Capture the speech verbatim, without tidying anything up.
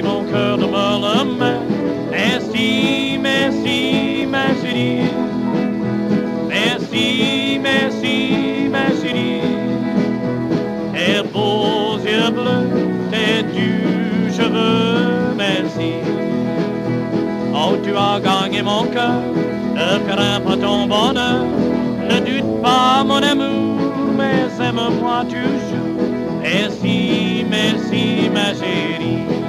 mon cœur de me le mettre. Merci, merci, ma chérie. Merci, merci, ma chérie. Tes beaux yeux bleus, tes doux cheveux, merci. Oh, tu as gagné mon cœur, ne crains pas ton bonheur. Ne doute pas mon amour, mais aime-moi toujours. Merci, merci, ma chérie.